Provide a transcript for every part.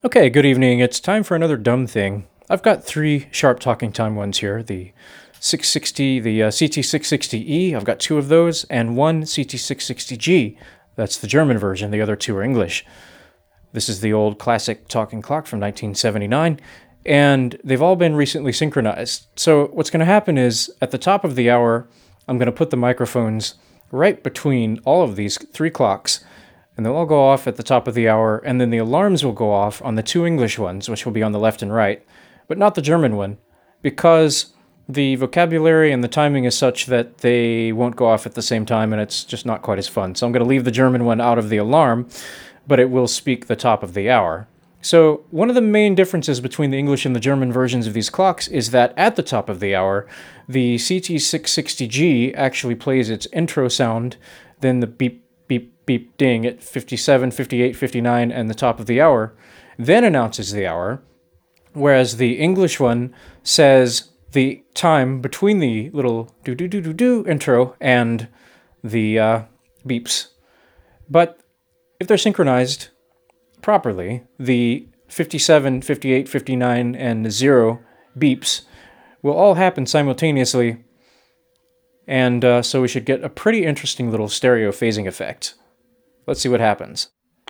Okay, good evening. It's time for another dumb thing. I've got three sharp talking time ones here. The 660, the CT660E, I've got two of those, and one CT660G. That's the German version. The other two are English. This is the old classic talking clock from 1979, and they've all been recently synchronized. So what's going to happen is, at the top of the hour, I'm going to put the microphones right between all of these three clocks, and they'll all go off at the top of the hour, and then the alarms will go off on the two English ones, which will be on the left and right, but not the German one, because the vocabulary and the timing is such that they won't go off at the same time, and it's just not quite as fun. So I'm going to leave the German one out of the alarm, but it will speak the top of the hour. So one of the main differences between the English and the German versions of these clocks is that at the top of the hour, the CT660G actually plays its intro sound, then the beep, beep, beep, ding at 57, 58, 59, and the top of the hour, then announces the hour, whereas the English one says the time between the little do-do-do-do-do intro and the beeps. But if they're synchronized properly, the 57, 58, 59, and 0 beeps will all happen simultaneously, and so we should get a pretty interesting little stereo phasing effect. Let's see what happens.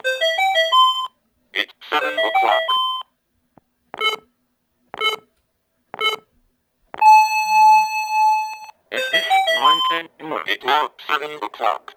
It's 7 o'clock. Es ist 19 Uhr. It's now 7 o'clock.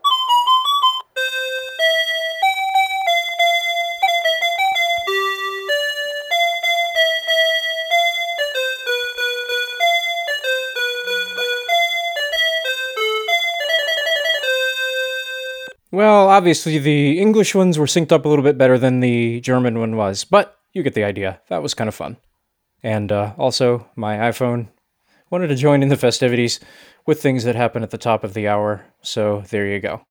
Well, obviously the English ones were synced up a little bit better than the German one was, but you get the idea. That was kind of fun. And also, my iPhone wanted to join in the festivities with things that happen at the top of the hour, so there you go.